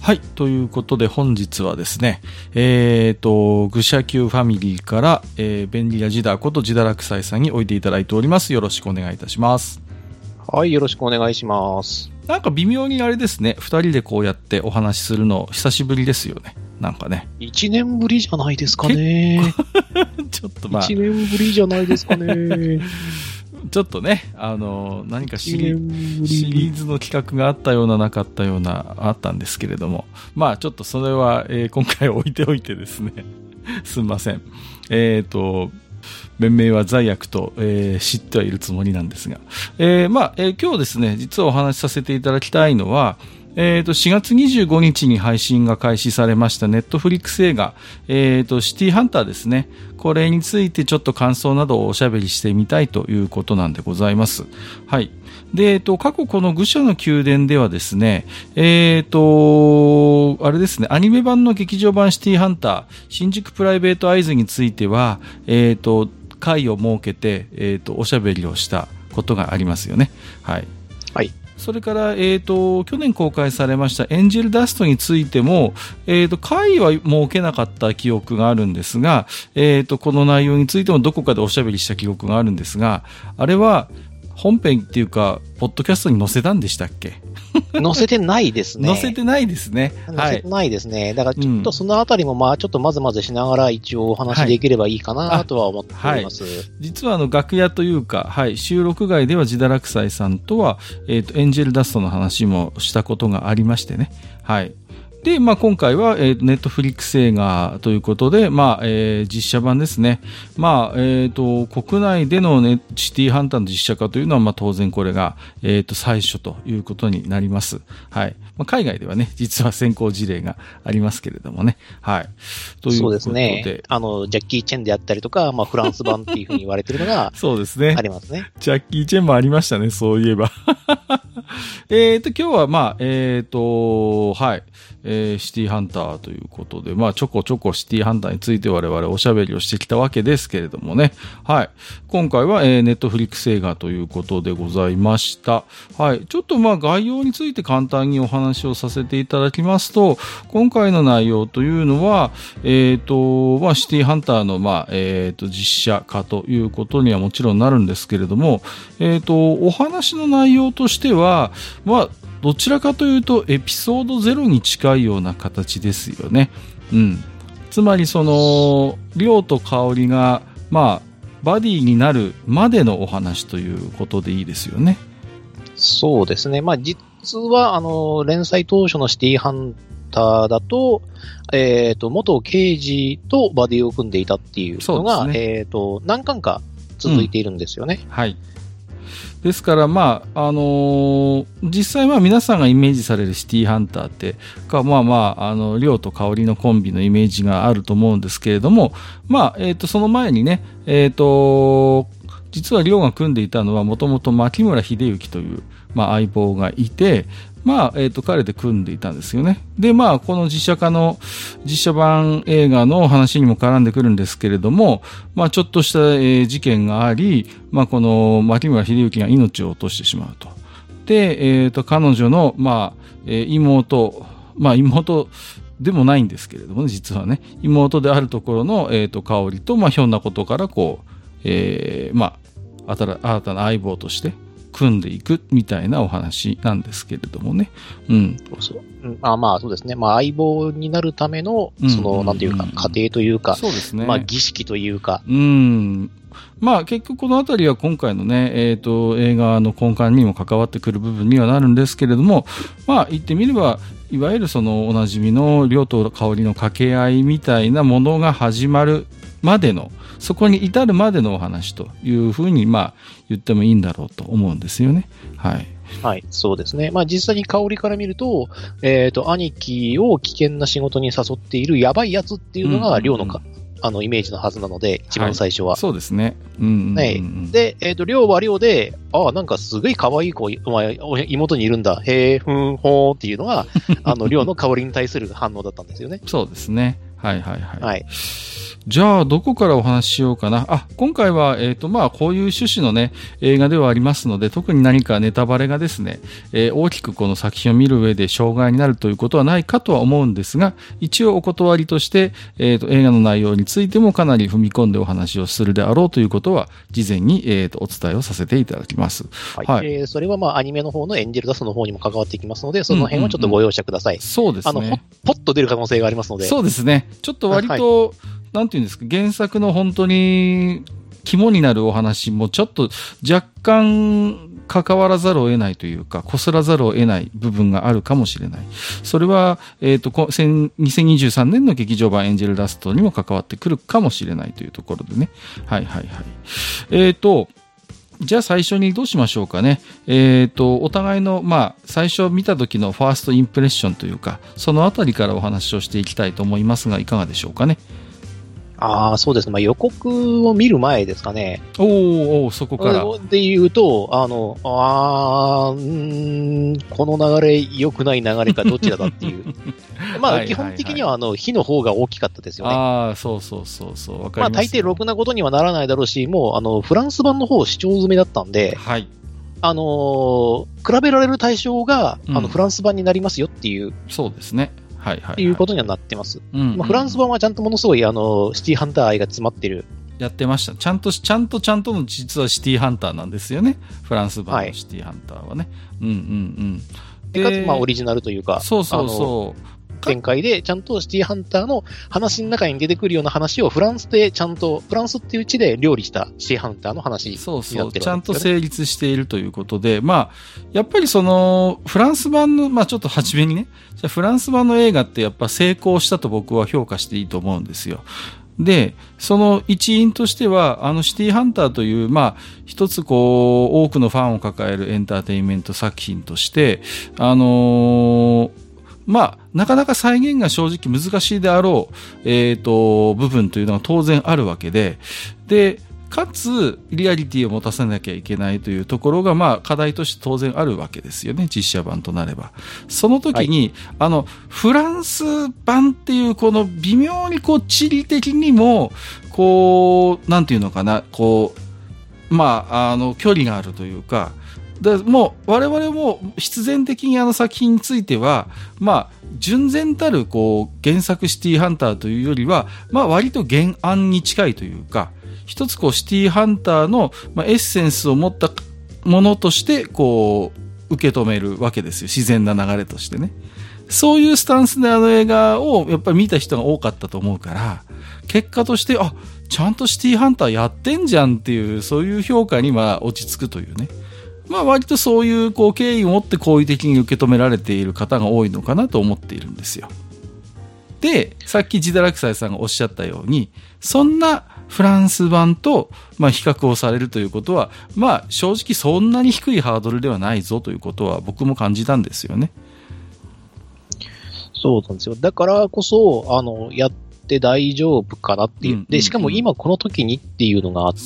はい。ということで本日はですね、愚者級ファミリーから、便利屋ジダことジダラクサイさんにおいでいただいております。よろしくお願いいたします。 はい、よろしくお願いします。 なんか微妙にあれですね、二人でこうやってお話しするの久しぶりですよね。なんかね。 1年ぶりじゃないですかね。 ちょっとまあ。 1年ぶりじゃないですかね。 ちょっとね、何かシリーズの企画があったようななかったようなあったんですけれども、まあちょっとそれは、今回置いておいてですね、すみません。弁明は罪悪と、知ってはいるつもりなんですが、今日ですね、実はお話しさせていただきたいのは、4月25日に配信が開始されましたネットフリックス映画、シティハンターですね。これについてちょっと感想などをおしゃべりしてみたいということなんでございます。はい。で、過去この愚者の宮殿ではですね、あれですね、アニメ版の劇場版シティハンター、新宿プライベートアイズについては、会を設けて、おしゃべりをしたことがありますよね。はい。はい。それから、去年公開されましたエンジェルダストについても、会は設けなかった記憶があるんですが、この内容についてもどこかでおしゃべりした記憶があるんですが、あれは本編っていうか、ポッドキャストに載せたんでしたっけ？ 載せてないですね。 載せてないですね。 載せてないですね。だからちょっとそのあたりもちょっとまずまずしながら一応お話できればいいかなとは思っております。はい、 実は楽屋というか、はい、収録外ではジダラクサイさんとは、エンジェルダストの話もしたことがありましてね。はい。で、今回は、ネットフリックス映画ということで、実写版ですね。国内での、ね、シティハンターの実写化というのは、当然これが、最初ということになります。はい。海外ではね、実は先行事例がありますけれどもね。はい。ということで。そうですね。 ジャッキー・チェンであったりとか、フランス版っていうふうに言われてるのが、 そうですね。 ありますね。 ジャッキー・チェンもありましたね、そういえば。今日は、はい。シティハンターということで、ちょこちょこシティハンターについて我々おしゃべりをしてきたわけですけれどもね。はい。今回は、ネットフリックス映画ということでございました。はい。ちょっと概要について簡単にお話をさせていただきますと、今回の内容というのは、シティハンターの、実写化ということにはもちろんなるんですけれども、お話の内容としては、どちらかというとエピソード0に近いような形ですよね。うん。つまり亮と香織が、バディになるまでのお話ということでいいですよね。 そうですね。実は、連載当初のシティハンターだと、元刑事とバディを組んでいたっていうのが、何巻か続いているんですよね。 はい。ですから、実際皆さんがイメージされるシティハンターって、亮と香織のコンビのイメージがあると思うんですけれども、その前にね、実は亮が組んでいたのはもともと牧村秀幸という、相棒がいて、彼で組んでいたんですよね。で、この実写版映画の話にも絡んでくるんですけれども、ちょっとした、事件があり、この牧村秀幸が命を落としてしまうと。で、彼女の、妹でもないんですけれどもね、実はね、妹であるところの、香織と、ひょんなことから、新たな相棒として、組んでいくみたいなお話なんですけれどもね。うん。 そうですね。相棒になるための、なんていうか、過程というか、 そうですね。 儀式というか。 結局このあたりは今回のね、映画の根幹にも関わってくる部分にはなるんですけれども、言ってみれば、いわゆるおなじみの亮と香織の掛け合いみたいなものが始まるまでの、そこに至るまでのお話というふうに言ってもいいんだろうと思うんですよね。はい。 はい、そうですね。実際に香りから見ると、兄貴を危険な仕事に誘っているやばいやつっていうのが亮のイメージのはずなので、一番最初は。 そうですね。 で、亮は亮で、なんかすごい可愛い子、お前、妹にいるんだ。へー、ふん、ほーっていうのが、亮の香りに対する反応だったんですよね。 そうですね。はい。 じゃあ、どこからお話ししようかな。今回は、まあ、こういう趣旨のね、映画ではありますので、特に何かネタバレがですね、大きくこの作品を見る上で障害になるということはないかとは思うんですが、一応お断りとして、映画の内容についてもかなり踏み込んでお話をするであろうということは、事前に、お伝えをさせていただきます。 はい。それはまあ、アニメの方のエンジェルダストの方にも関わってきますので、その辺はちょっとご容赦ください。 そうですね。 ポッと出る可能性がありますので。 そうですね。ちょっと割と、なんていうんですか、原作の本当に肝になるお話もちょっと若干関わらざるを得ないというか、こすらざるを得ない部分があるかもしれない。それは、2023年の劇場版エンジェルダストにも関わってくるかもしれないというところでね。はいはいはい。じゃあ最初にどうしましょうかね。お互いの、まあ、最初見た時のファーストインプレッションというか、そのあたりからお話をしていきたいと思いますが、いかがでしょうかね。 そうですね。まあ、予告を見る前ですかね。 そこから。 で言うと、この流れ、良くない流れかどっちだっていう。まあ、基本的には、火の方が大きかったですよね。 そう。わかります。 まあ、大抵ろくなことにはならないだろうし、もう、フランス版の方視聴済みだったんで、 はい。 比べられる対象が、フランス版になりますよっていう。 そうですね。 っていうことにはなってます。フランス版はちゃんとものすごいシティハンター愛が詰まってる。 やってました。ちゃんとの実はシティハンターなんですよね。フランス版のシティハンターはね。 でかつまあオリジナルというか。 そう。 展開でちゃんとシティハンターの話の中に出てくるような話をフランスでちゃんとフランスっていう地で料理したシティハンターの話になってるわけですよね。 ちゃんと成立しているということで、まあやっぱりそのフランス版のちょっと初めにね、じゃフランス版の映画ってやっぱ成功したと僕は評価していいと思うんですよ。で、その一因としては、シティハンターという、まあ、一つ多くのファンを抱えるエンターテインメント作品として、まあ、なかなか再現が正直難しいであろう、部分というのは当然あるわけで、で、かつ、リアリティを持たせなきゃいけないというところが、まあ、課題として当然あるわけですよね、実写版となれば。その時に、フランス版っていう、この微妙に地理的にも、なんていうのかな、まあ、距離があるというか、もう我々も必然的に作品については、まあ、純然たる原作シティハンターというよりは、まあ割と原案に近いというか、一つシティハンターの、エッセンスを持ったものとして受け止めるわけですよ。自然な流れとしてね。そういうスタンスで映画をやっぱり見た人が多かったと思うから、結果として、ちゃんとシティハンターやってんじゃんっていう、そういう評価に落ち着くというね。まあ割とそういう敬意を持って好意的に受け止められている方が多いのかなと思っているんですよ。で、さっきジダラクサイさんがおっしゃったように、そんなフランス版と比較をされるということは、まあ正直そんなに低いハードルではないぞということは僕も感じたんですよね。 そうなんですよ。だからこそ、やって大丈夫かなっていう。で、しかも今この時にっていうのがあって、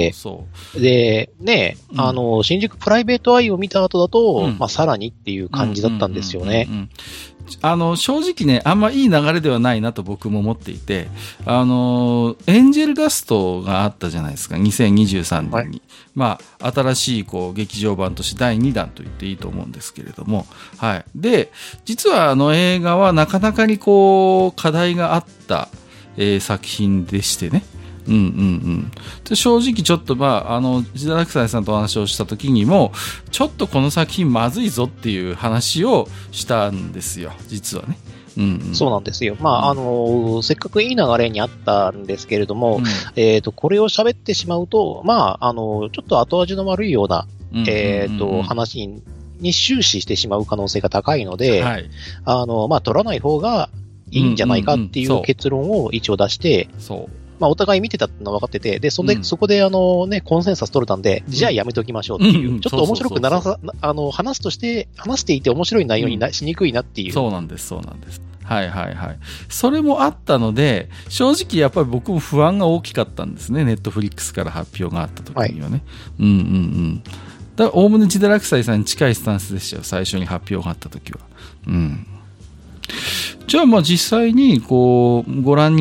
で、ね、新宿プライベートアイを見た後だと、まあさらにっていう感じだったんですよね。 正直ね、あんまいい流れではないなと僕も思っていて、エンジェルダストがあったじゃないですか、2023年に。はい、まあ、新しい劇場版として第2弾と言っていいと思うんですけれども、はい。で、実は映画はなかなかに課題があった、作品でしてね。で正直ちょっとジダラクサイさんとお話をした時にもちょっとこの作品まずいぞっていう話をしたんですよ、実はね。 そうなんですよ。まあ、せっかくいい流れにあったんですけれども、これを喋ってしまうと、まあ、ちょっと後味の悪いような、話に終始してしまう可能性が高いので、はい、まあ、取らない方がいいんじゃないかっていう結論を一応出して、まあ、お互い見てたってのは分かってて、で、そこでコンセンサス取れたんで、じゃあやめときましょうっていう、ちょっと面白くならさ、話していて面白い内容にしにくいなっていう。 そうなんです。はいはいはい。それもあったので、正直やっぱり僕も不安が大きかったんですね。ネットフリックスから発表があった時にはね。だから、おおむねジダラクサイさんに近いスタンスでしたよ。最初に発表があった時は。じゃあ実際にご覧になっ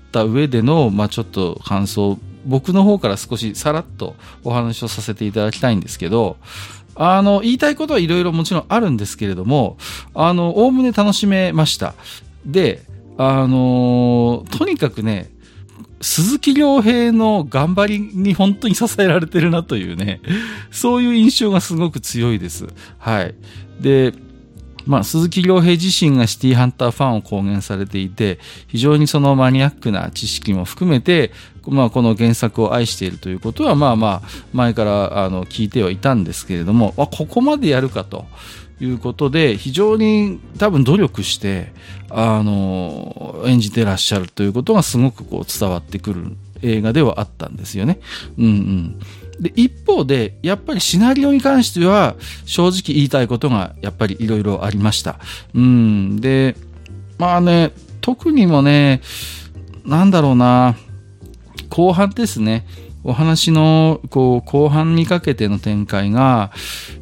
った上での、まあ、ちょっと感想、僕の方から少しさらっとお話をさせていただきたいんですけど、言いたいことはいろいろもちろんあるんですけれども、おおむね楽しめました。で、とにかくね、鈴木亮平の頑張りに本当に支えられてるなというね、そういう印象がすごく強いです。はい。で、まあ、鈴木亮平自身がシティハンターファンを公言されていて、非常にそのマニアックな知識も含めて、まあ、この原作を愛しているということは、まあまあ、前から聞いてはいたんですけれども、ここまでやるかということで、非常に多分努力して、演じてらっしゃるということがすごくこう伝わってくる映画ではあったんですよね。うんうん。で、一方で、やっぱりシナリオに関しては、正直言いたいことが、やっぱりいろいろありました。で、まあね、特にもね、なんだろうな、後半ですね。お話の、こう、後半にかけての展開が、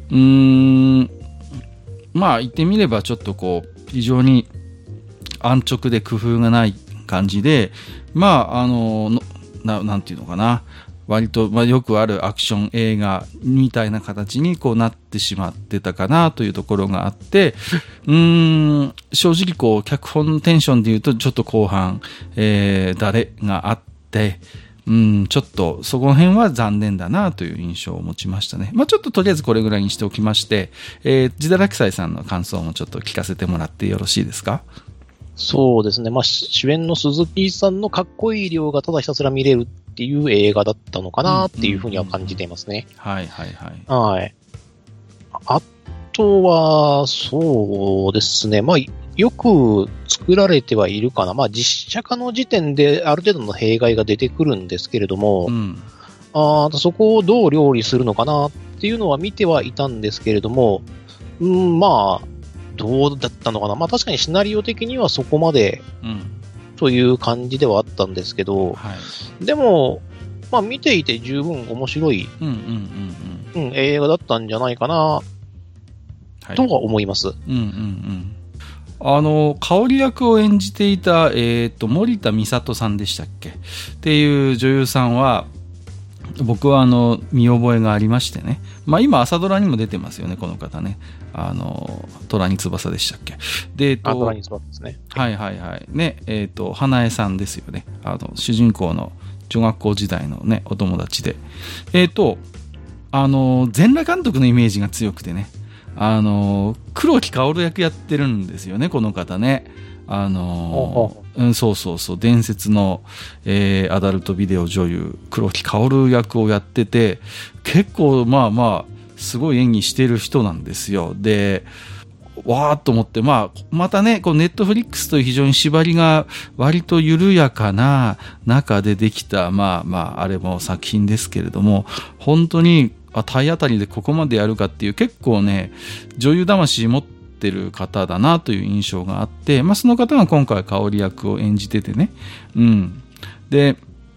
まあ、言ってみればちょっとこう、非常に安直で工夫がない感じで、まあ、なんていうのかな。割と、まあ、よくあるアクション映画みたいな形にこうなってしまってたかなというところがあって、正直こう、脚本のテンションで言うとちょっと後半、だれがあって、ちょっとそこの辺は残念だなという印象を持ちましたね。まあ、ちょっととりあえずこれぐらいにしておきまして、ジダラキサイさんの感想もちょっと聞かせてもらってよろしいですか？ そうですね。まあ、主演の鈴木さんのかっこいい量がただひたすら見れるっていう映画だったのかなっていうふうには感じていますね。 はいはいはい。 はい。あとは、そうですね。まあ、よく作られてはいるかな。まあ、実写化の時点である程度の弊害が出てくるんですけれども、そこをどう料理するのかなっていうのは見てはいたんですけれども、まあ、どうだったのかな。まあ確かにシナリオ的にはそこまで、という感じではあったんですけど、でも、まあ見ていて十分面白い、映画だったんじゃないかな、とは思います。 香り役を演じていた、森田美里さんでしたっけっていう女優さんは、僕は見覚えがありましてね。まあ今朝ドラにも出てますよね、この方ね。虎に翼でしたっけ。で、 虎に翼ですね。 はいはいはい。ね、花江さんですよね。主人公の女学校時代のね、お友達で。全裸監督のイメージが強くてね。黒木薫役やってるんですよね、この方ね。そうそうそう、伝説の、アダルトビデオ女優、黒木薫役をやってて、結構まあまあ、すごい演技してる人なんですよ。で、わーっと思って、まあ、またね、こうネットフリックスという非常に縛りが割と緩やかな中でできた、まあまあ、あれも作品ですけれども、本当に、体当たりでここまでやるかっていう結構ね、女優魂持ってる方だなという印象があって、まあその方が今回香り役を演じててね。で、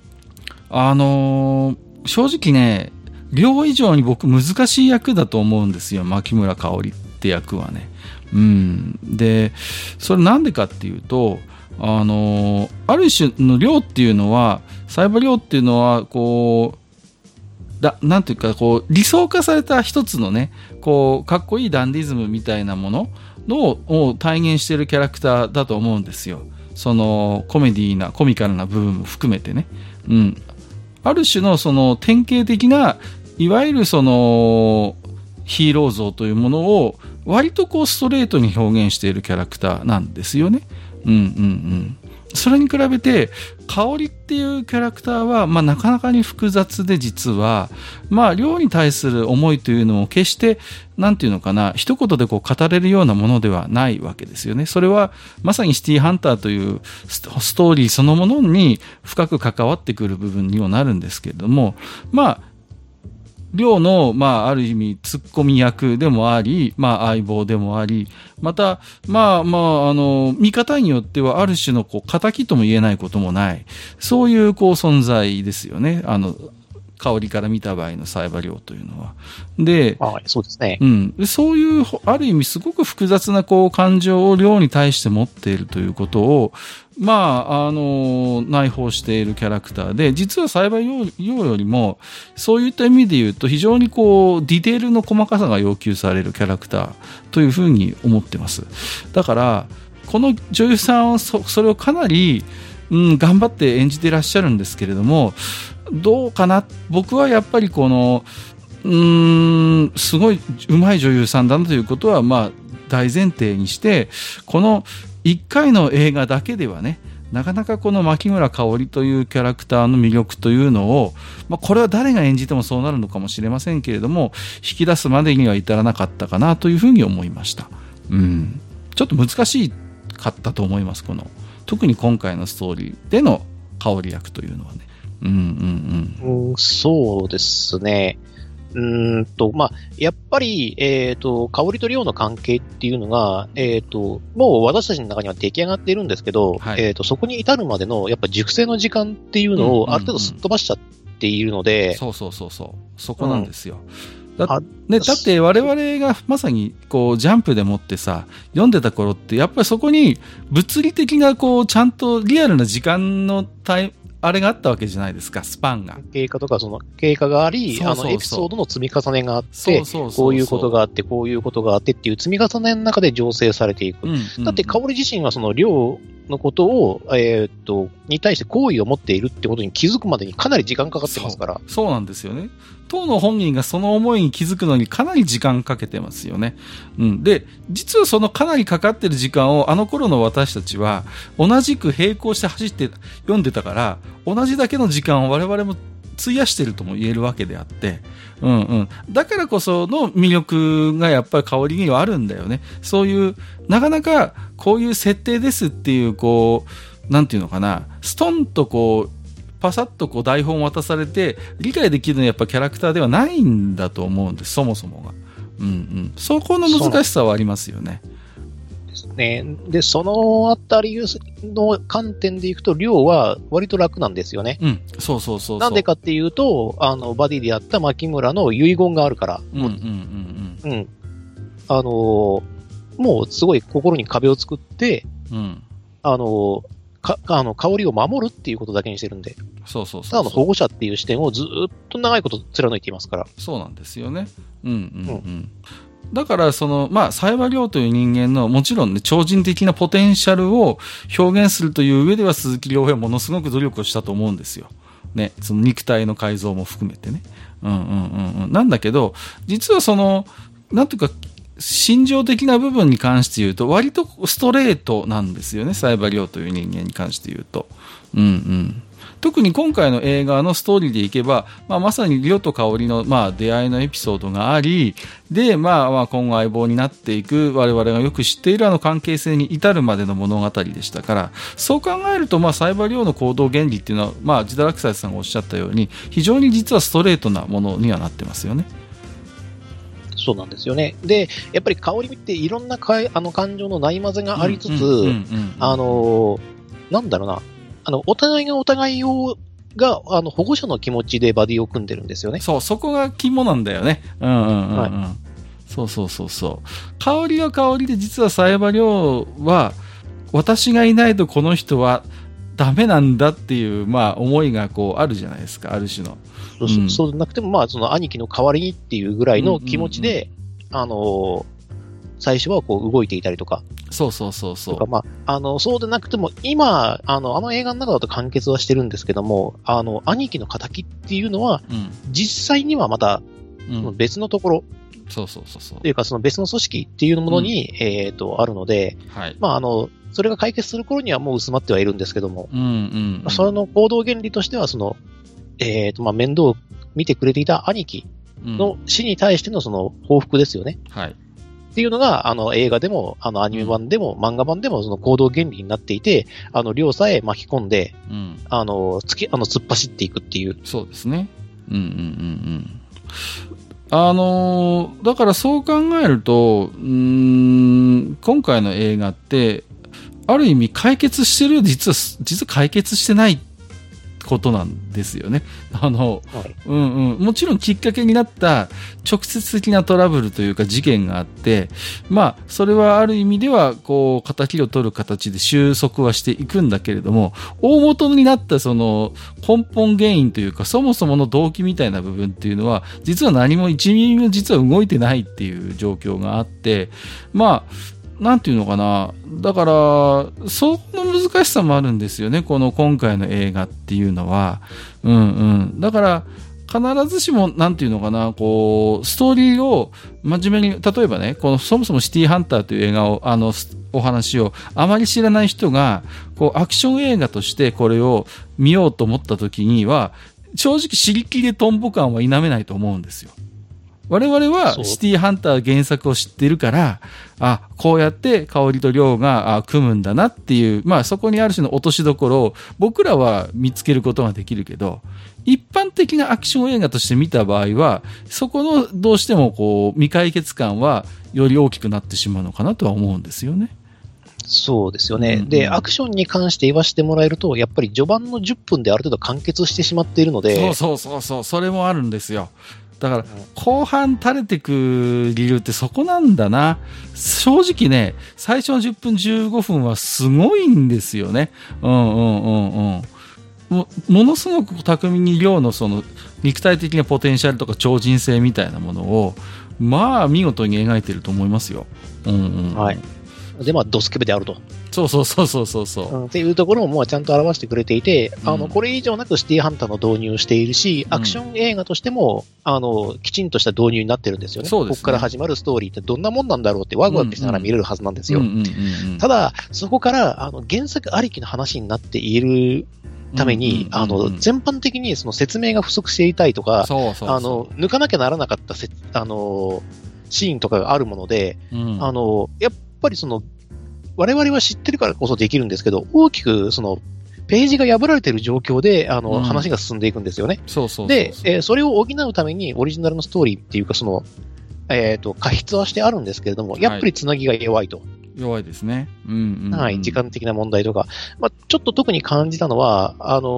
正直ね、量以上に僕難しい役だと思うんですよ。牧村香織って役はね。で、それなんでかっていうと、ある種の量っていうのは、サイバー量っていうのは、こう、なんていうか、こう、理想化された一つのね、こう、かっこいいダンディズムみたいなものを体現しているキャラクターだと思うんですよ。その、コミカルな部分も含めてね。ある種のその典型的な、いわゆるその、ヒーロー像というものを、割とこう、ストレートに表現しているキャラクターなんですよね。それに比べて、香りっていうキャラクターは、まあなかなかに複雑で実は、まあ量に対する思いというのも決して、なんていうのかな、一言でこう語れるようなものではないわけですよね。それはまさにシティハンターというストーリーそのものに深く関わってくる部分にもなるんですけれども、まあ、量の、まあ、ある意味、ツッコミ役でもあり、まあ、相棒でもあり、また、まあ、見方によっては、ある種の、こう、仇とも言えないこともない。そういう、こう、存在ですよね。 香りから見た場合の冴羽というのは。で、 そうですね。 そういう、ある意味すごく複雑な感情を量に対して持っているということを、内包しているキャラクターで、実は冴羽よりも、そういった意味で言うと、非常にディテールの細かさが要求されるキャラクターというふうに思ってます。だから、この女優さんはそれをかなり、頑張って演じていらっしゃるんですけれども、どうかな、僕はやっぱりすごい上手い女優さんだなということは大前提にして、この1回の映画だけではね、なかなかこの牧村かおりというキャラクターの魅力というのを、これは誰が演じてもそうなるのかもしれませんけれども、引き出すまでには至らなかったかなというふうに思いました。ちょっと難しかったと思います。特に今回のストーリーでのかおり役というのはね。 そうですね。やっぱり、香りと量の関係っていうのが、もう私たちの中には出来上がっているんですけど、そこに至るまでの、やっぱ熟成の時間っていうのをある程度すっ飛ばしちゃっているので、 そこなんですよ。だって我々がまさにジャンプでもってさ、読んでた頃って、やっぱりそこに物理的なちゃんとリアルな時間のあれがあったわけじゃないですか、スパンが。 経過とか経過があり、エピソードの積み重ねがあって、こういうことがあって、こういうことがあってっていう積み重ねの中で醸成されていく。だって、香り自身はその量のことを、に対して好意を持っているってことに気づくまでにかなり時間かかってますから。 そうなんですよね。当の本人がその思いに気づくのにかなり時間かけてますよね。で、実はそのかなりかかってる時間をあの頃の私たちは同じく並行して走って読んでたから、同じだけの時間を我々も費やしてるとも言えるわけであって、だからこその魅力がやっぱり香りにはあるんだよね。そういうなかなかこういう設定ですっていうなんていうのかな、ストンとパサッと台本を渡されて理解できるのはやっぱキャラクターではないんだと思うんです、そもそもが。そこの難しさはありますよね。 で、そのあたりの観点でいくと、量は割と楽なんですよね。 そう。 なんでかっていうと、バディでやった牧村の遺言があるから。もうすごい心に壁を作って、香りを守るっていうことだけにしてるんで。ただの保護者っていう視点をずっと長いこと貫いていますから。 そうなんですよね。だから冴羽亮という人間のもちろんね、超人的なポテンシャルを表現するという上では鈴木亮平はものすごく努力をしたと思うんですよ。ね、その肉体の改造も含めてね。なんだけど、実はなんていうか、心情的な部分に関して言うと、割とストレートなんですよね、冴羽亮という人間に関して言うと。特に今回の映画のストーリーでいけば、まさにリオと香織の、出会いのエピソードがあり、で、今後相棒になっていく我々がよく知っている関係性に至るまでの物語でしたから、そう考えると、冴羽亮の行動原理っていうのは、ジダラクサイさんがおっしゃったように、非常に実はストレートなものにはなってますよね。 そうなんですよね。で、やっぱり香りっていろんな感情のないまぜがありつつ、なんだろうな、お互いがお互いが、保護者の気持ちでバディを組んでるんですよね。 そう、そこが肝なんだよね。そう。香りは香りで、実は冴羽亮は、私がいないとこの人はダメなんだっていう、思いがあるじゃないですか、ある種の。 そうでなくても、その兄貴の代わりにっていうぐらいの気持ちで、最初は動いていたりとか。 そう。 そうでなくても、今、映画の中だと完結はしてるんですけども、兄貴の仇っていうのは、実際にはまた、別のところ、というか、その別の組織っていうものに、あるので、それが解決する頃にはもう薄まってはいるんですけども、その行動原理としては、面倒を見てくれていた兄貴の死に対してのその報復ですよね。っていうのが、映画でも、アニメ版でも、漫画版でも、その行動原理になっていて、量さえ巻き込んで、突っ走っていくっていう。 そうですね。だからそう考えると、今回の映画って、ある意味解決してるようで実は解決してないことなんですよね。もちろんきっかけになった直接的なトラブルというか事件があって、まあ、それはある意味では、こう、仇を取る形で収束はしていくんだけれども、大元になったその根本原因というか、そもそもの動機みたいな部分っていうのは、実は何も1ミリも実は動いてないっていう状況があって、まあ、なんていうのかな。だから、その難しさもあるんですよね。この今回の映画っていうのは。だから、必ずしも、なんていうのかな、こう、ストーリーを真面目に、例えばね、このそもそもシティハンターという映画を、お話をあまり知らない人が、こう、アクション映画としてこれを見ようと思った時には、正直知りきりトンボ感は否めないと思うんですよ。我々はシティハンター原作を知ってるから、こうやって香りと亮が組むんだなっていう、まあそこにある種の落としどころを僕らは見つけることができるけど、一般的なアクション映画として見た場合は、そこのどうしてもこう未解決感はより大きくなってしまうのかなとは思うんですよね。 そうですよね。で、アクションに関して言わせてもらえると、やっぱり序盤の10分である程度完結してしまっているので。 そう、それもあるんですよ。だから、後半垂れてく理由ってそこなんだな。正直ね、最初の10分15分はすごいんですよね。ものすごく巧みに亮のその肉体的なポテンシャルとか超人性みたいなものを、まあ見事に描いてると思いますよ。 はい。で、まあ、ドスケベであると。 そう。 っていうところももうちゃんと表してくれていて、これ以上なくシティハンターの導入をしているし、アクション映画としても、きちんとした導入になってるんですよね。 そうですね。 ここから始まるストーリーってどんなもんなんだろうってワクワクしながら見れるはずなんですよ。ただ、そこから、原作ありきの話になっているために、全般的にその説明が不足していたりとか、抜かなきゃならなかったシーンとかがあるもので、やっぱりその、我々は知ってるからこそできるんですけど、大きくその、ページが破られている状況で、話が進んでいくんですよね。で、それを補うためにオリジナルのストーリーっていうか、その、過失はしてあるんですけれども、やっぱりつなぎが弱いと。 弱いですね。 はい、時間的な問題とか。まあ、ちょっと特に感じたのは、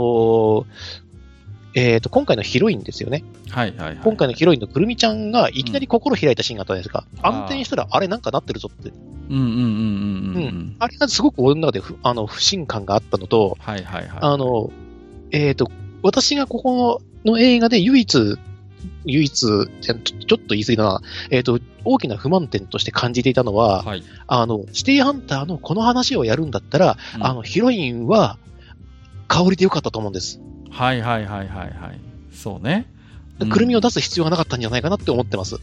今回のヒロインですよね。今回のヒロインのくるみちゃんがいきなり心開いたシーンがあったんですが、暗転したら、あれなんかなってるぞって。あれがすごく俺の中で不信感があったのと、私がここの映画で唯一、ちょっと言い過ぎだな、大きな不満点として感じていたのは、シティハンターのこの話をやるんだったら、ヒロインは、香りでよかったと思うんです。 そうね。 くるみを出す必要がなかったんじゃないかなって思ってます。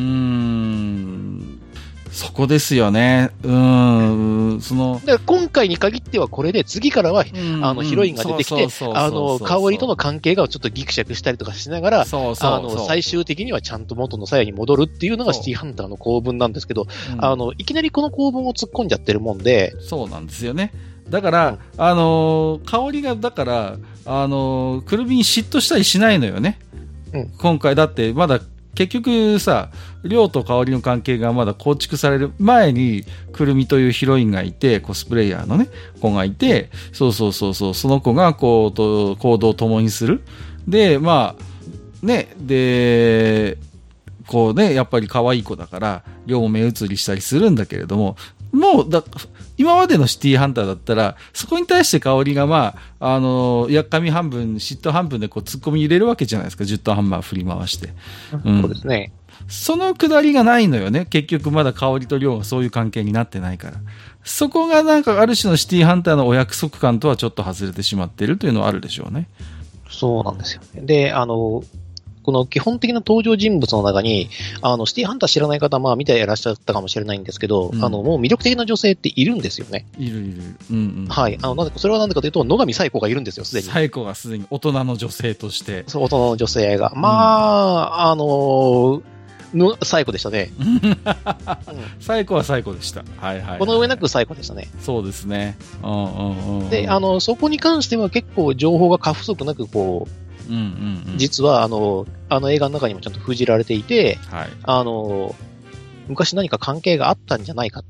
そこですよね。だから今回に限ってはこれで、次からは、ヒロインが出てきて、香りとの関係がちょっとギクシャクしたりとかしながら、最終的にはちゃんと元の鞘に戻るっていうのがシティハンターの構文なんですけど、いきなりこの構文を突っ込んじゃってるもんで。 そうなんですよね。だから、香りが、だから、くるみに嫉妬したりしないのよね。今回だって、まだ、結局さ、亮と香りの関係がまだ構築される前に、くるみというヒロインがいて、コスプレイヤーのね、子がいて、その子がこう、行動を共にする。で、まあ、ね、で、こうね、やっぱり可愛い子だから、亮も目移りしたりするんだけれども、もう今までのシティハンターだったら、そこに対して香りがまあ、やっかみ半分、嫉妬半分でこう突っ込み入れるわけじゃないですか。10トンハンマー振り回して。 そうですね。 そのくだりがないのよね。結局まだ香りと亮はそういう関係になってないから。そこがなんかある種のシティハンターのお約束感とはちょっと外れてしまっているというのはあるでしょうね。 そうなんですよね。で、この基本的な登場人物の中に、シティハンター知らない方は見ていらっしゃったかもしれないんですけど、もう魅力的な女性っているんですよね。 いる。 はい。それはなんでかというと、野上冴子がいるんですよ、すでに。 冴子がすでに大人の女性として。 そう、大人の女性が。まあ、冴子でしたね。 冴子は冴子でした。 この上なく冴子でしたね。 そうですね。 で、そこに関しては結構情報が過不足なく、こう、実は映画の中にもちゃんと封じられていて、昔何か関係があったんじゃないかっていう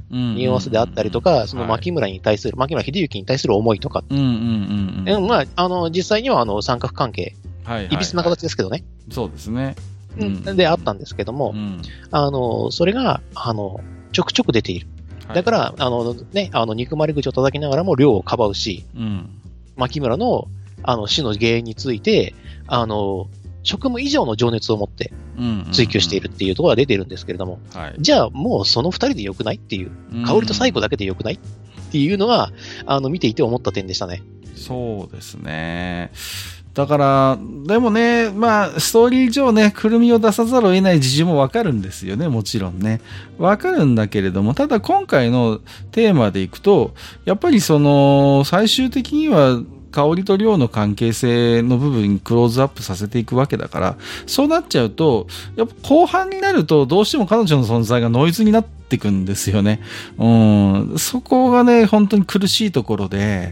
匂わせであったりとか、その牧村秀幸に対する思いとか。まあ、実際には三角関係、いびつな形ですけどね。 そうですね。 であったんですけども、それが、ちょくちょく出ている。だから、憎まれ口を叩きながらも量をかばうし、牧村の、死の原因について、職務以上の情熱を持って追求しているっていうところが出ているんですけれども、じゃあもうその二人で良くないっていう、香りとサイコだけで良くないっていうのが、見ていて思った点でしたね。 そうですね。だから、でもね、まあ、ストーリー上ね、くるみを出さざるを得ない事情もわかるんですよね、もちろんね。わかるんだけれども、ただ今回のテーマでいくと、やっぱり最終的には、香りと量の関係性の部分にクローズアップさせていくわけだから、そうなっちゃうと、やっぱ後半になるとどうしても彼女の存在がノイズになっていくんですよね。そこがね、本当に苦しいところで、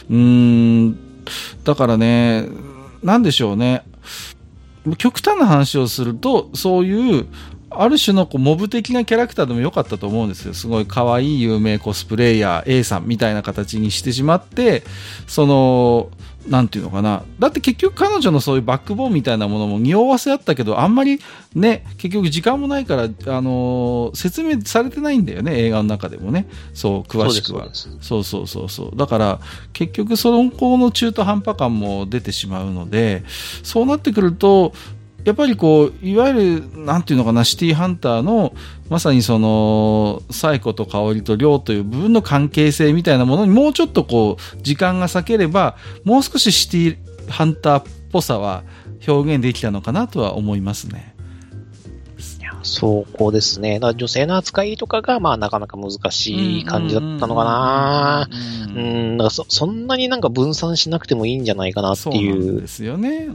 だからね、なんでしょうね。極端な話をすると、そういう、ある種のモブ的なキャラクターでも良かったと思うんですよ。すごい可愛い有名コスプレイヤー A さんみたいな形にしてしまって、なんていうのかな。だって結局彼女のそういうバックボーンみたいなものも匂わせあったけど、あんまりね、結局時間もないから、説明されてないんだよね、映画の中でもね。そう、詳しくは。そう。だから、結局その子の中途半端感も出てしまうので、そうなってくると、やっぱりいわゆる、なんていうのかな、シティハンターの、まさにサイコと香りと量という部分の関係性みたいなものにもうちょっと時間が割ければ、もう少しシティハンターっぽさは表現できたのかなとは思いますね。 いや、そうですね。だから女性の扱いとかが、まあ、なかなか難しい感じだったのかな。だからそんなになんか分散しなくてもいいんじゃないかなっていう。 そうなんですよね。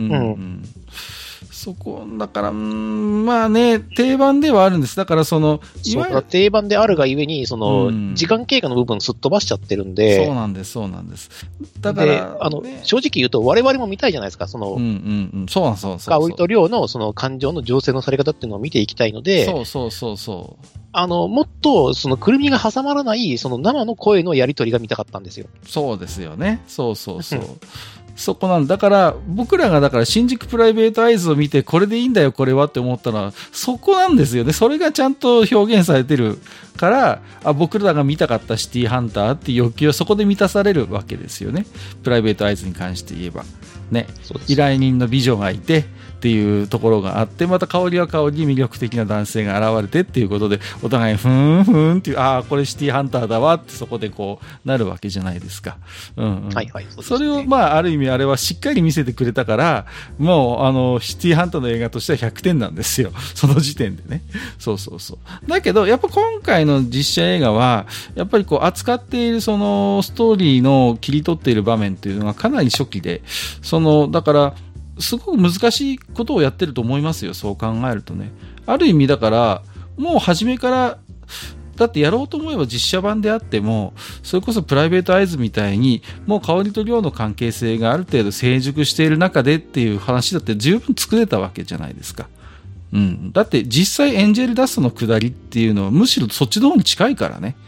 そこ、だから、まあね、定番ではあるんです。だから定番であるがゆえに、時間経過の部分すっ飛ばしちゃってるんで。 そうなんです。だから、 正直言うと我々も見たいじゃないですか、そう。香りと量の感情の醸成のされ方っていうのを見ていきたいので。 そう。 もっと、くるみが挟まらない、生の声のやりとりが見たかったんですよ。 そうですよね。そう。そこなんだ。だから、僕らが新宿プライベートアイズを見て、これでいいんだよ、これはって思ったのは、そこなんですよね。それがちゃんと表現されてるから、僕らが見たかったシティハンターっていう欲求はそこで満たされるわけですよね。プライベートアイズに関して言えば。ね。依頼人の美女がいて、っていうところがあって、また香りは香りに魅力的な男性が現れてっていうことで、お互いふーんっていう、これシティハンターだわってそこでなるわけじゃないですか。それをある意味あれはしっかり見せてくれたから、もうシティハンターの映画としては100点なんですよ。その時点でね。そう。だけど、やっぱ今回の実写映画は、やっぱり扱っているストーリーの切り取っている場面っていうのがかなり初期で、だから、すごく難しいことをやってると思いますよ、そう考えるとね。ある意味だから、もう初めから、だってやろうと思えば実写版であっても、それこそプライベートアイズみたいに、もう香りと量の関係性がある程度成熟している中でっていう話だって十分作れたわけじゃないですか。だって実際エンジェルダストの下りっていうのはむしろそっちの方に近いからね。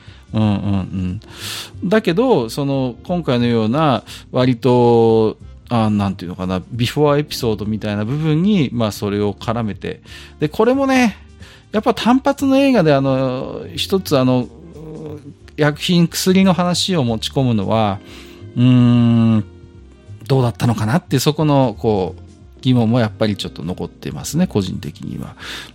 だけど、今回のような割と、なんていうのかな、ビフォーエピソードみたいな部分に、それを絡めて。で、これもね、やっぱ単発の映画で一つ薬品、薬の話を持ち込むのは、どうだったのかなって、そこの、疑問もやっぱりちょっと残ってますね、個人的には。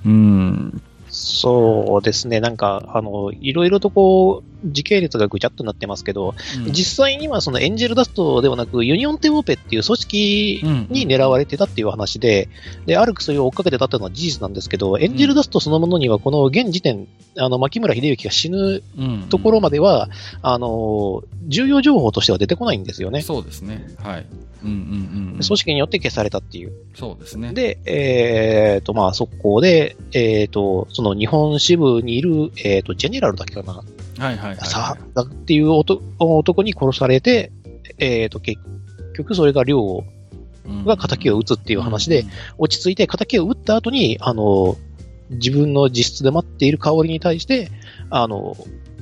そうですね。なんか、いろいろと時系列がぐちゃっとなってますけど、実際にはエンジェルダストではなく、ユニオンテオーペっていう組織に狙われてたっていう話で、アルクスを追っかけてたっていうのは事実なんですけど、エンジェルダストそのものには、この現時点、牧村秀幸が死ぬところまでは、重要情報としては出てこないんですよね。 そうですね。はい。 組織によって消されたっていう。 そうですね。 で、速攻で、その日本支部にいる、ジェネラルだっけかな。っていう男に殺されて、結局それが亮が仇を撃つっていう話で、落ち着いて仇を撃った後に、自分の自室で待っている香りに対して、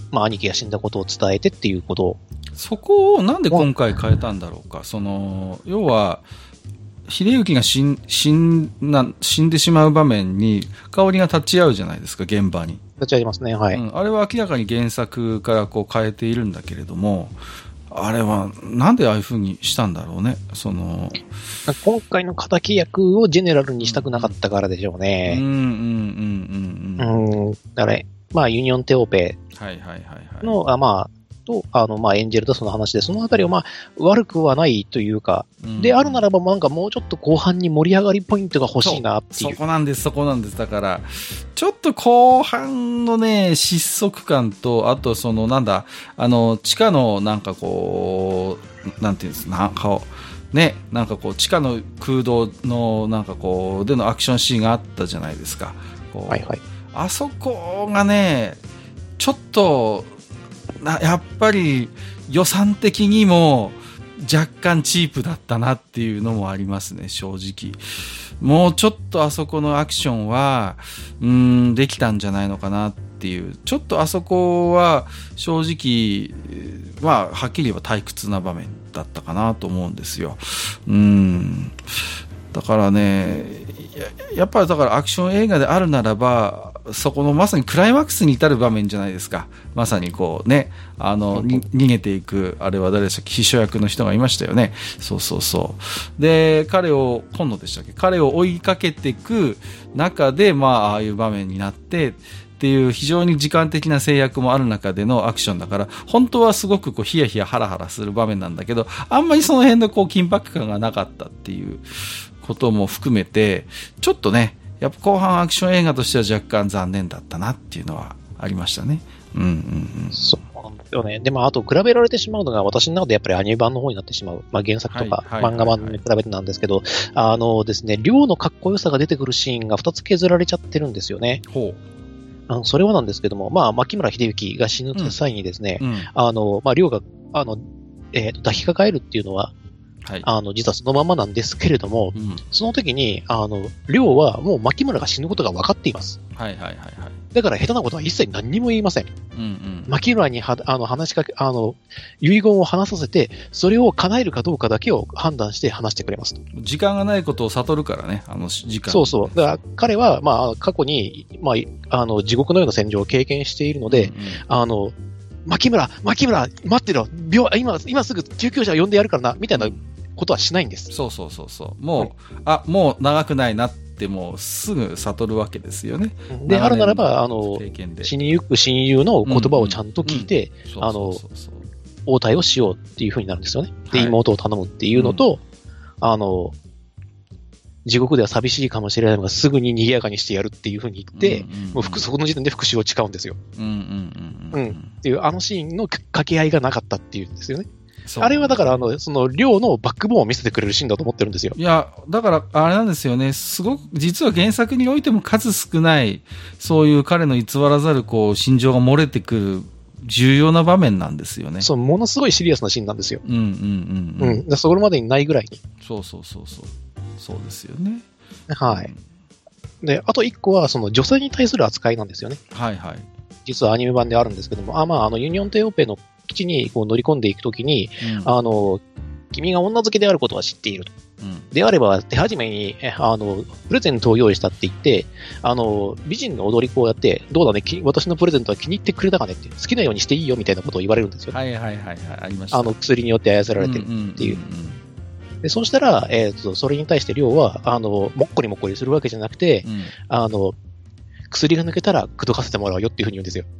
まあ兄貴が死んだことを伝えてっていうことを。 そこをなんで今回変えたんだろうか。要は、秀幸が死んでしまう場面に香織が立ち会うじゃないですか、現場に。 立ち会いますね、はい。 あれは明らかに原作からこう変えているんだけれども、あれはなんでああいう風にしたんだろうね。 今回の敵役をジェネラルにしたくなかったからでしょうね。だから、まあユニオンテオペの、まあ、と、まあ、エンジェルダストの話で、そのあたりは、まあ、悪くはないというか、で、あるならば、なんかもうちょっと後半に盛り上がりポイントが欲しいなっていう。 そこなんです。だから、ちょっと後半のね、失速感と、あと、なんだ、地下の、なんかこう、なんていうんですか、なんかこう、地下の空洞の、なんかこう、でのアクションシーンがあったじゃないですか。 はいはい。 あそこがね、ちょっと、やっぱり予算的にも若干チープだったなっていうのもありますね、正直。もうちょっとあそこのアクションは、できたんじゃないのかなっていう。ちょっとあそこは正直、まあ、はっきり言えば退屈な場面だったかなと思うんですよ。だからね、やっぱりだからアクション映画であるならば、そこのまさにクライマックスに至る場面じゃないですか。まさにこうね、逃げていく、あれは誰でしたっけ、秘書役の人がいましたよね。そう。で、今野でしたっけ、彼を追いかけていく中で、まあ、ああいう場面になって、っていう非常に時間的な制約もある中でのアクションだから、本当はすごくこうヒヤヒヤハラハラする場面なんだけど、あんまりその辺のこう緊迫感がなかったっていうことも含めて、ちょっとね、やっぱ後半アクション映画としては若干残念だったなっていうのはありましたね。 そうなんですよね。でもあと比べられてしまうのが私の中でやっぱりアニメ版の方になってしまう。まあ原作とか漫画版に比べてなんですけど、ですね、亮のかっこよさが出てくるシーンが2つ削られちゃってるんですよね。それはなんですけども、まあ牧村秀幸が死ぬ際にですね、まあ亮が、抱きかかえるっていうのは、実はそのままなんですけれども、その時に、亮はもう牧村が死ぬことが分かっています。だから下手なことは一切何にも言いません。牧村に話しかけ、遺言を話させて、それを叶えるかどうかだけを判断して話してくれますと。 時間がないことを悟るからね、時間。 そう。だから彼は、まあ、過去に、まあ、地獄のような戦場を経験しているので、牧村、待ってろ、今すぐ救急車を呼んでやるからな、みたいなことはしないんです。 そう。もう、もう長くないなってもうすぐ悟るわけですよね。 で、あるならば、死にゆく親友の言葉をちゃんと聞いて、応対をしようっていう風になるんですよね。で、妹を頼むっていうのと、地獄では寂しいかもしれないのがすぐに賑やかにしてやるっていう風に言って、もうそこの時点で復讐を誓うんですよ。っていう、シーンの掛け合いがなかったっていうんですよね。あれはだから、その、亮のバックボーンを見せてくれるシーンだと思ってるんですよ。 いや、だから、あれなんですよね。すごく、実は原作においても数少ない、そういう彼の偽らざる、こう、心情が漏れてくる、重要な場面なんですよね。 そう、ものすごいシリアスなシーンなんですよ。それまでにないぐらいに。 そうですよね。 はい。で、あと一個は、その、女性に対する扱いなんですよね。実はアニメ版であるんですけども、ユニオンテオペの基地にこう乗り込んでいくときに、君が女好きであることは知っていると。であれば、手始めに、プレゼントを用意したって言って、美人の踊り子をやって、どうだね、私のプレゼントは気に入ってくれたかねって、好きなようにしていいよみたいなことを言われるんですよ。 ありました。 薬によって操られてるっていう。で、そうしたら、それに対して亮は、もっこりもっこりするわけじゃなくて、薬が抜けたら口説かせてもらうよっていうふうに言うんですよ。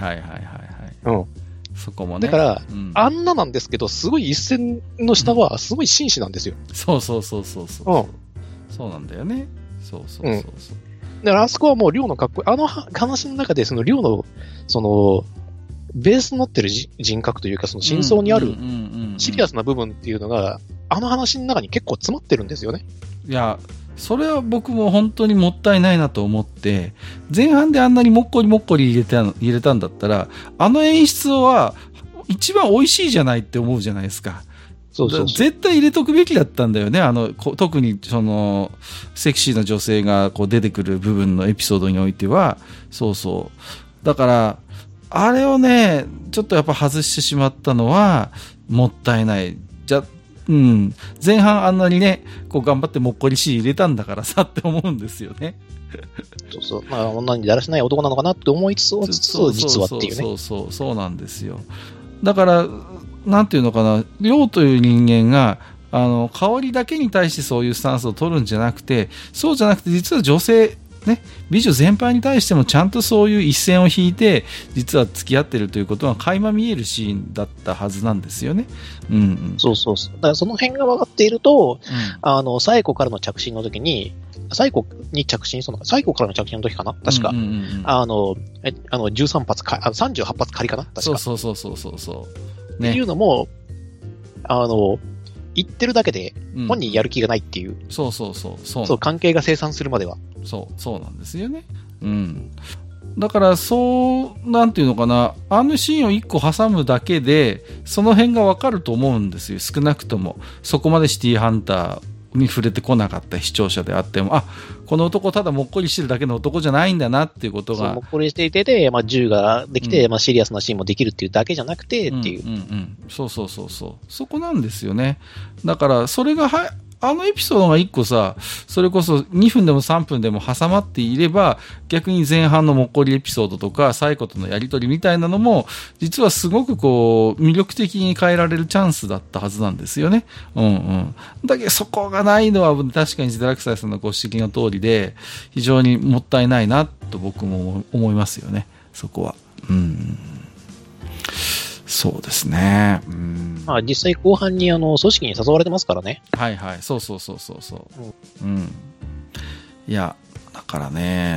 そこもね。 だから、あんななんですけど、すごい一線の下は、すごい紳士なんですよ。 そう。そうなんだよね。そう。 だから、あそこはもう亮のかっこいい。話の中で、その亮の、その、ベースになってる人格というか、その真相にあるシリアスな部分っていうのが、話の中に結構詰まってるんですよね。 いや、それは僕も本当にもったいないなと思って、前半であんなにもっこり入れたんだったら、演出は一番美味しいじゃないって思うじゃないですか。絶対入れとくべきだったんだよね。特にそのセクシーな女性がこう出てくる部分のエピソードにおいては、だからあれをね、ちょっとやっぱ外してしまったのは、もったいない。前半あんなにね、こう頑張ってもっこり C 入れたんだからさって思うんですよね。 そうそう。まあ、女にだらしない男なのかなって思いつつ、実はっていうね。 そうなんですよ。だから、なんていうのかな、亮という人間が、香りだけに対してそういうスタンスを取るんじゃなくて、そうじゃなくて、実は女性、ね、美女全般に対してもちゃんとそういう一線を引いて実は付き合ってるということが垣間見えるシーンだったはずなんですよね。 そうそうそう。だからその辺が分かっていると、サイコからの着信の時に、サイコからの着信の時かな確か。13発か、38発仮かな確か。 そう。 ね。っていうのも、言ってるだけで本人やる気がないっていう。 そう。 関係が清算するまでは。 そうなんですよね。だから、なんていうのかな、あのシーンを1個挟むだけで、その辺がわかると思うんですよ。少なくとも。そこまでシティハンターに触れてこなかった視聴者であっても、この男ただもっこりしてるだけの男じゃないんだなっていうことが。 もっこりしていて、銃ができて、シリアスなシーンもできるっていうだけじゃなくて、っていう。 そう。そこなんですよね。だから、それがあのエピソードが1個さ、それこそ2分でも3分でも挟まっていれば、逆に前半のもっこりエピソードとか、サイコとのやりとりみたいなのも、実はすごくこう、魅力的に変えられるチャンスだったはずなんですよね。だけどそこがないのは、確かにジダラクサイさんのご指摘の通りで、非常にもったいないな、と僕も思いますよね。そこは。そうですね。 実際後半に組織に誘われてますからね。 はい。そう。いや、だからね、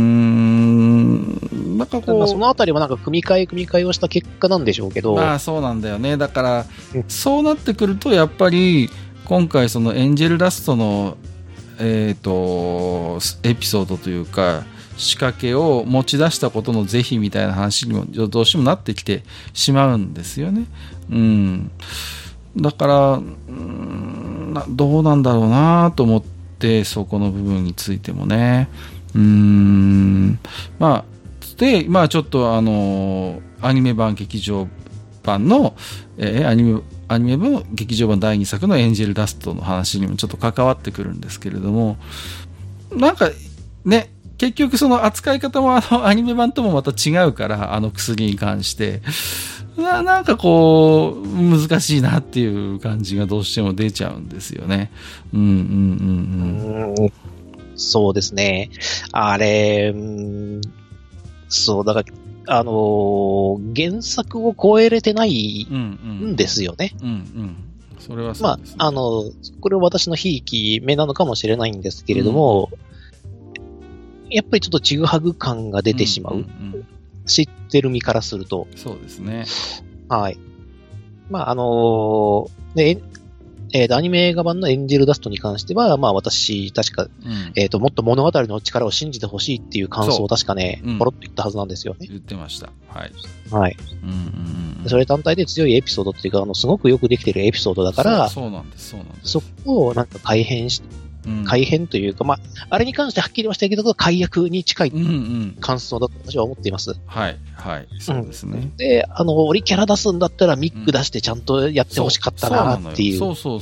なんかこう。 そのあたりはなんか組み替えをした結果なんでしょうけど。 そうなんだよね。だから、そうなってくると、やっぱり、今回そのエンジェルラストの、エピソードというか、仕掛けを持ち出したことの是非みたいな話にもどうしてもなってきてしまうんですよね。だからどうなんだろうなと思って、そこの部分についてもね。ちょっとアニメ版劇場版の、アニメ版劇場版第2作のエンジェルダストの話にもちょっと関わってくるんですけれども、なんかね、結局その扱い方もアニメ版ともまた違うから、薬に関して。なんかこう、難しいなっていう感じがどうしても出ちゃうんですよね。 そうですね。あれ、そう、だから、原作を超えれてないんですよね。 それはそうですね。 これは私のひいき目なのかもしれないんですけれども、やっぱりちょっとちぐはぐ感が出てしまう。知ってる身からすると。 そうですね。 はい。アニメ映画版のエンジェルダストに関しては、私、確か、もっと物語の力を信じてほしいっていう感想を確かね、ポロッと言ったはずなんですよね。 言ってました。はい。 はい。それ単体で強いエピソードっていうか、すごくよくできてるエピソードだから、 そうなんです。 そこをなんか改変というか、あれに関してはっきりはしたけど、解約に近い感想だと私は思っています。 はい、そうですね。 で、オリキャラ出すんだったらミック出してちゃんとやってほしかったなっていう。 そう。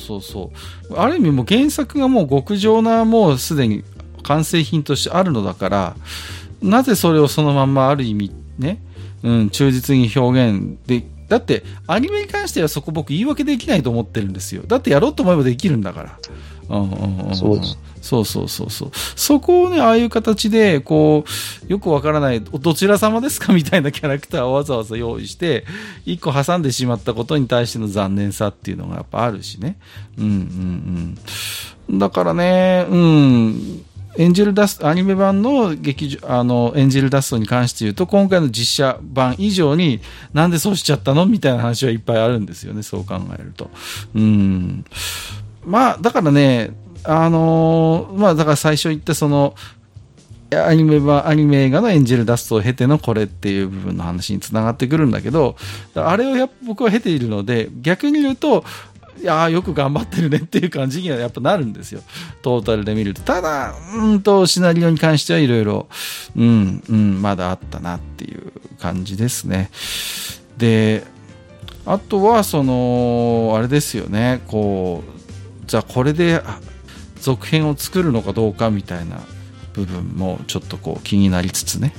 ある意味もう原作がもう極上なもうすでに完成品としてあるのだから、なぜそれをそのまんまある意味ね、忠実に表現で、だってアニメに関してはそこ僕言い訳できないと思ってるんですよ。だってやろうと思えばできるんだから。 そうです。 そう。そこをね、ああいう形で、こう、よくわからない、どちら様ですかみたいなキャラクターをわざわざ用意して、一個挟んでしまったことに対しての残念さっていうのがやっぱあるしね。だからね、エンジェルダスト、アニメ版のエンジェルダストに関して言うと、今回の実写版以上に、なんでそうしちゃったのみたいな話はいっぱいあるんですよね、そう考えると。だからね、だから最初言ったその、アニメ映画のエンジェルダストを経てのこれっていう部分の話につながってくるんだけど、あれを僕は経ているので、逆に言うと、いやーよく頑張ってるねっていう感じにはやっぱなるんですよ。トータルで見ると。ただ、シナリオに関してはいろいろ、まだあったなっていう感じですね。で、あとはあれですよね、じゃあこれで続編を作るのかどうかみたいな部分もちょっと気になりつつね、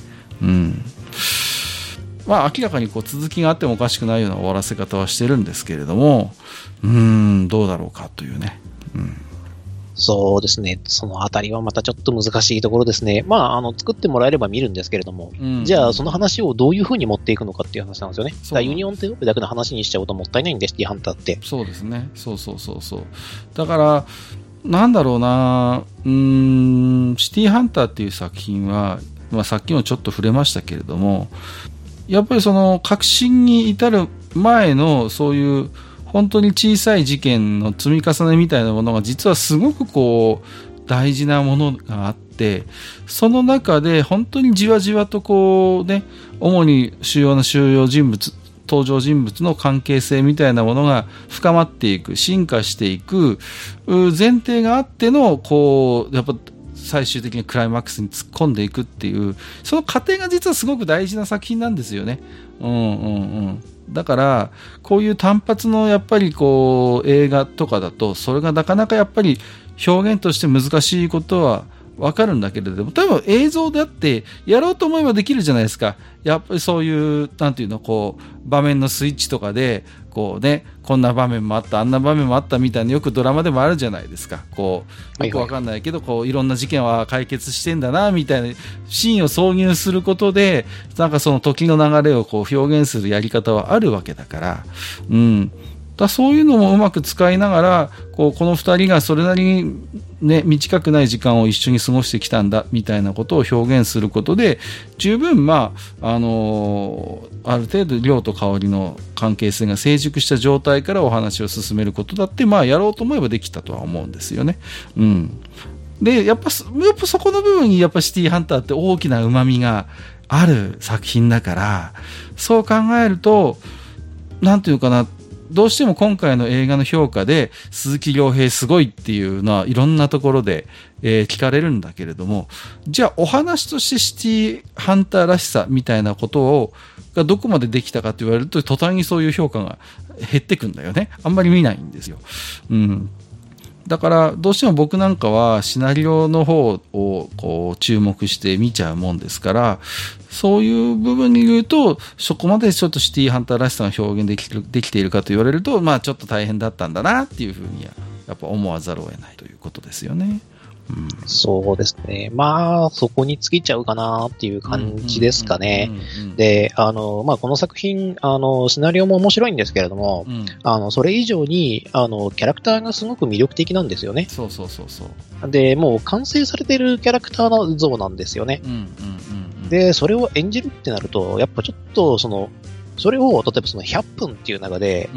まあ明らかに続きがあってもおかしくないような終わらせ方はしてるんですけれども、どうだろうかというね。 そうですね。そのあたりはまたちょっと難しいところですね。まあ、作ってもらえれば見るんですけれども、じゃあその話をどういう風に持っていくのかっていう話なんですよね。だからユニオンテロップだけの話にしちゃうともったいないんで、シティハンターって。 そうですね。そう。だから、なんだろうな、シティハンターっていう作品は、まあさっきもちょっと触れましたけれども、やっぱり革新に至る前のそういう本当に小さい事件の積み重ねみたいなものが実はすごく大事なものがあって、その中で本当にじわじわと主に主要人物、登場人物の関係性みたいなものが深まっていく、進化していく前提があってのやっぱ最終的にクライマックスに突っ込んでいくっていう、その過程が実はすごく大事な作品なんですよね。だからこういう単発のやっぱり映画とかだとそれがなかなかやっぱり表現として難しいことはわかるんだけれども、多分映像であってやろうと思えばできるじゃないですか。やっぱりそういうなんていうの場面のスイッチとかでこんな場面もあったあんな場面もあったみたいな、よくドラマでもあるじゃないですか。よくわかんないけどいろんな事件は解決してんだなみたいなシーンを挿入することでなんかその時の流れを表現するやり方はあるわけだから、そういうのもうまく使いながらこの二人がそれなりにね短くない時間を一緒に過ごしてきたんだみたいなことを表現することで十分ある程度亮と香織の関係性が成熟した状態からお話を進めることだってやろうと思えばできたとは思うんですよね。でやっぱそこの部分にやっぱシティハンターって大きな旨味がある作品だから、そう考えるとなんていうかな、どうしても今回の映画の評価で鈴木亮平すごいっていうのはいろんなところで、聞かれるんだけれども、じゃあお話としてシティハンターらしさみたいなことがどこまでできたかと言われると途端にそういう評価が減ってくんだよね。あんまり見ないんですよ。だからどうしても僕なんかはシナリオの方を注目して見ちゃうもんですから、そういう部分に言うとそこまでちょっとシティハンターらしさが表現できているかと言われるとちょっと大変だったんだなっていうふうにはやっぱ思わざるを得ないということですよね。 そうですね。そこに尽きちゃうかなっていう感じですかね。で、この作品、シナリオも面白いんですけれども、それ以上に、キャラクターがすごく魅力的なんですよね。 そう。 で、もう完成されてるキャラクターの像なんですよね。で、それを演じるってなると、やっぱちょっと、それを、例えば100分っていう中で、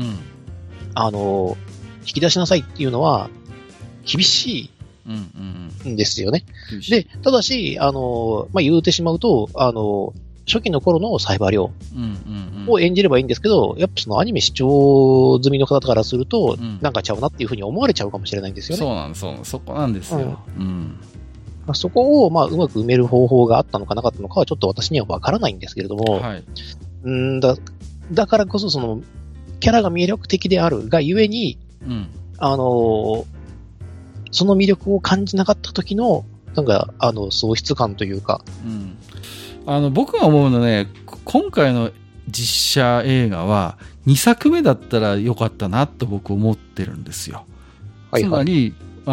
引き出しなさいっていうのは、厳しいんですよね。で、ただし、言うてしまうと、初期の頃のサイバー亮を演じればいいんですけど、やっぱアニメ視聴済みの方からすると、なんかちゃうなっていうふうに思われちゃうかもしれないんですよね。 そこなんですよ。 そこを、うまく埋める方法があったのかなかったのかはちょっと私にはわからないんですけれども、だからこそキャラが魅力的であるがゆえに、その魅力を感じなかった時の、喪失感というか。 僕が思うのね、今回の実写映画は2作目だったらよかったなと僕思ってるんですよ。つまり、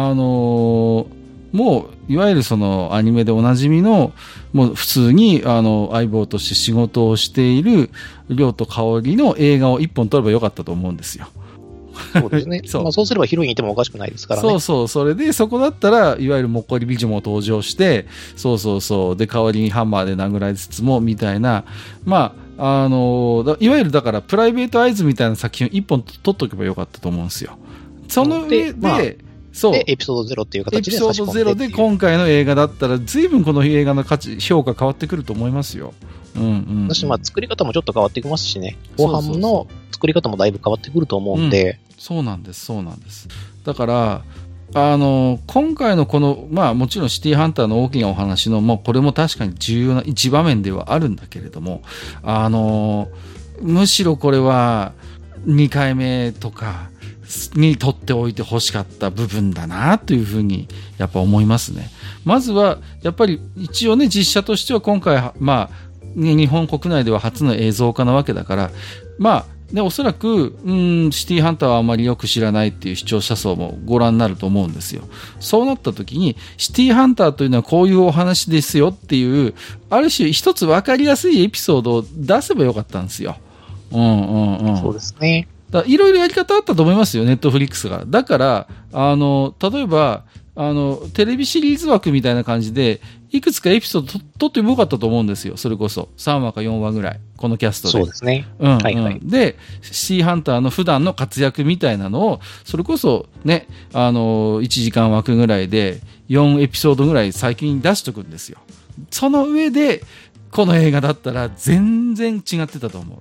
もういわゆるアニメでおなじみのもう普通に相棒として仕事をしている亮と香織の映画を1本撮ればよかったと思うんですよ。 そうですね。そうすればヒロインいてもおかしくないですからね。 それでそこだったらいわゆるもっこり美女も登場してで代わりにハンマーで殴られつつもみたいな、いわゆるだからプライベートアイズみたいな作品を1本撮っとけばよかったと思うんですよ。その上でエピソード0っていう形でエピソード0で今回の映画だったら随分この映画の評価変わってくると思いますよ。 私作り方もちょっと変わってきますしね。後半の作り方もだいぶ変わってくると思うんで。 そうなんです。だから今回のこの、まあもちろんシティーハンターの大きなお話の、まあこれも確かに重要な一場面ではあるんだけれども、むしろこれは2回目とかに取っておいて欲しかった部分だなというふうにやっぱ思いますね。まずはやっぱり一応ね、実写としては今回まあ日本国内では初の映像化なわけだから、まあでおそらくシティーハンターはあまりよく知らないっていう視聴者層もご覧になると思うんですよ。そうなった時にシティーハンターというのはこういうお話ですよっていうある種一つ分かりやすいエピソードを出せばよかったんですよ。 そうですね。 いろいろやり方あったと思いますよ、ネットフリックスが。だから例えばテレビシリーズ枠みたいな感じでいくつかエピソード撮ってもよかったと思うんですよ。それこそ3話か4話ぐらいこのキャストで。 そうですね。 はいはい。でシーハンターの普段の活躍みたいなのをそれこそね1時間枠ぐらいで4エピソードぐらい最近出しとくんですよ。その上でこの映画だったら全然違ってたと思う。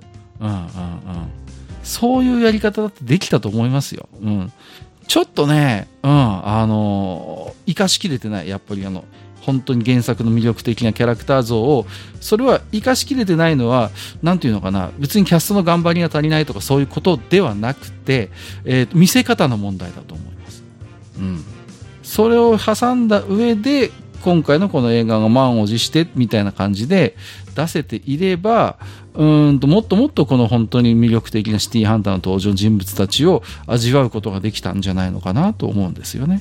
そういうやり方だってできたと思いますよ。ちょっとね、生かしきれてない。やっぱり本当に原作の魅力的なキャラクター像を、それは生かしきれてないのは、なんていうのかな、別にキャストの頑張りが足りないとかそういうことではなくて、見せ方の問題だと思います。それを挟んだ上で、今回のこの映画が満を持してみたいな感じで出せていれば、もっともっとこの本当に魅力的なシティーハンターの登場人物たちを味わうことができたんじゃないのかなと思うんですよね。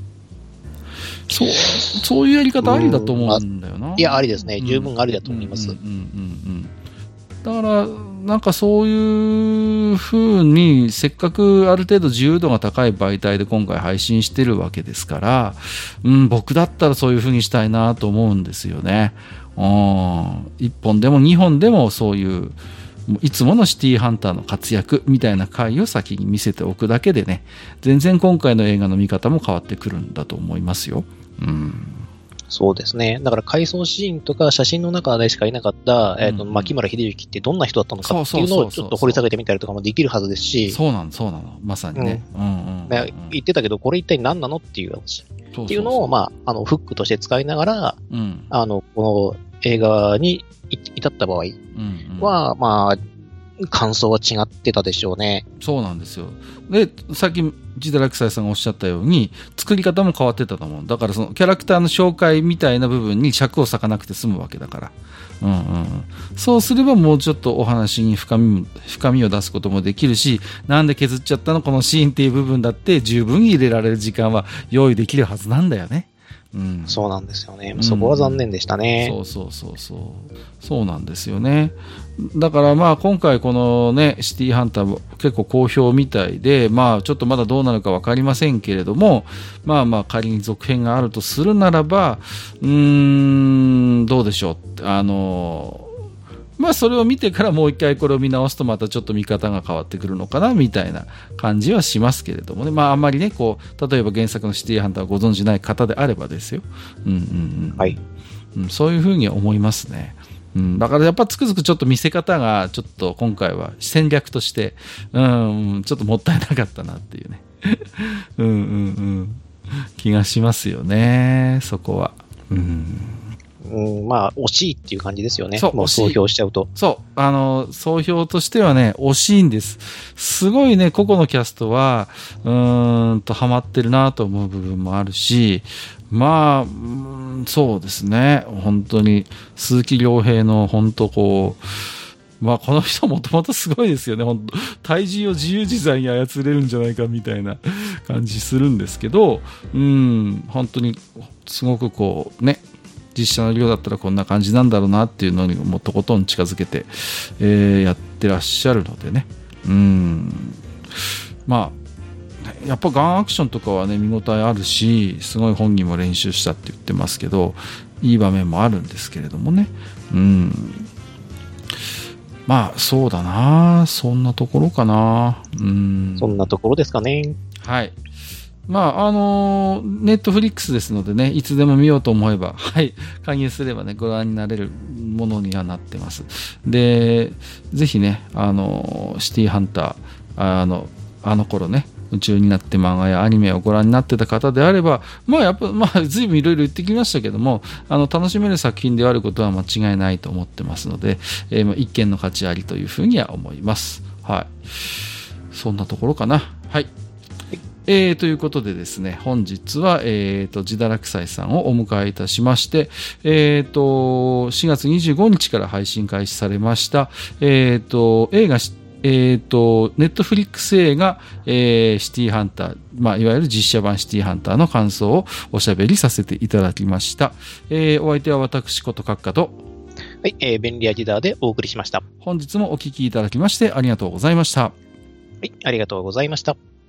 そういうやり方ありだと思うんだよな。 いや、ありですね。十分ありだと思います。 だからなんかそういう風にせっかくある程度自由度が高い媒体で今回配信してるわけですから、僕だったらそういう風にしたいなと思うんですよね。1本でも2本でもそういういつものシティーハンターの活躍みたいな回を先に見せておくだけでね、全然今回の映画の見方も変わってくるんだと思いますよ。 そうですね。だから回想シーンとか写真の中でしかいなかった、牧村秀之ってどんな人だったのかっていうのをちょっと掘り下げてみたりとかもできるはずですし。 そうなの。まさにね。 言ってたけど、これ一体何なのっていう話。っていうのを、フックとして使いながら、この映画に至った場合は、感想は違ってたでしょうね。 そうなんですよ。で、さっきジダラクサイさんがおっしゃったように作り方も変わってたと思う。だからそのキャラクターの紹介みたいな部分に尺を割かなくて済むわけだから、そうすればもうちょっとお話に深みを出すこともできるし、なんで削っちゃったのこのシーンっていう部分だって十分に入れられる時間は用意できるはずなんだよね。 そうなんですよね。そこは残念でしたね。 そうなんですよね。だから今回このねシティーハンターも結構好評みたいで、ちょっとまだどうなるか分かりませんけれども、仮に続編があるとするならば、どうでしょう。それを見てからもう一回これを見直すとまたちょっと見方が変わってくるのかなみたいな感じはしますけれどもね。あんまりね、例えば原作のシティーハンターをご存じない方であればですよ。 はい。 そういうふうに思いますね。だからやっぱつくづくちょっと見せ方がちょっと今回は戦略として、ちょっともったいなかったなっていうね。気がしますよね、そこは。 惜しいっていう感じですよね。もう総評しちゃうと。 総評としてはね、惜しいんです。すごいね、個々のキャストは、ハマってるなと思う部分もあるし、そうですね、本当に、鈴木亮平の本当この人もともとすごいですよね。本当体重を自由自在に操れるんじゃないかみたいな感じするんですけど、本当にすごく実写の量だったらこんな感じなんだろうなっていうのにもとことん近づけて、やってらっしゃるのでね。やっぱガンアクションとかはね見応えあるし、すごい本人も練習したって言ってますけど、いい場面もあるんですけれどもね。そうだな、そんなところかな。 そんなところですかね。 はい。ネットフリックスですのでね、いつでも見ようと思えば、加入すればね、ご覧になれるものにはなってます。で、ぜひね、シティーハンター、あの頃ね、 夢中になって漫画やアニメをご覧になってた方であれば、やっぱ、随分いろいろ言ってきましたけども、楽しめる作品であることは間違いないと思ってますので、一見の価値ありというふうには思います。はい。そんなところかな。はい。ということでですね、本日は、自堕落斎さんをお迎えいたしまして、4月25日から配信開始されました、映画、ネットフリックス映画、シティハンター、いわゆる実写版シティハンターの感想をおしゃべりさせていただきました。お相手は私こと閣下と、 はい、便利屋ジダーでお送りしました。 本日もお聞きいただきましてありがとうございました。 はい、ありがとうございました。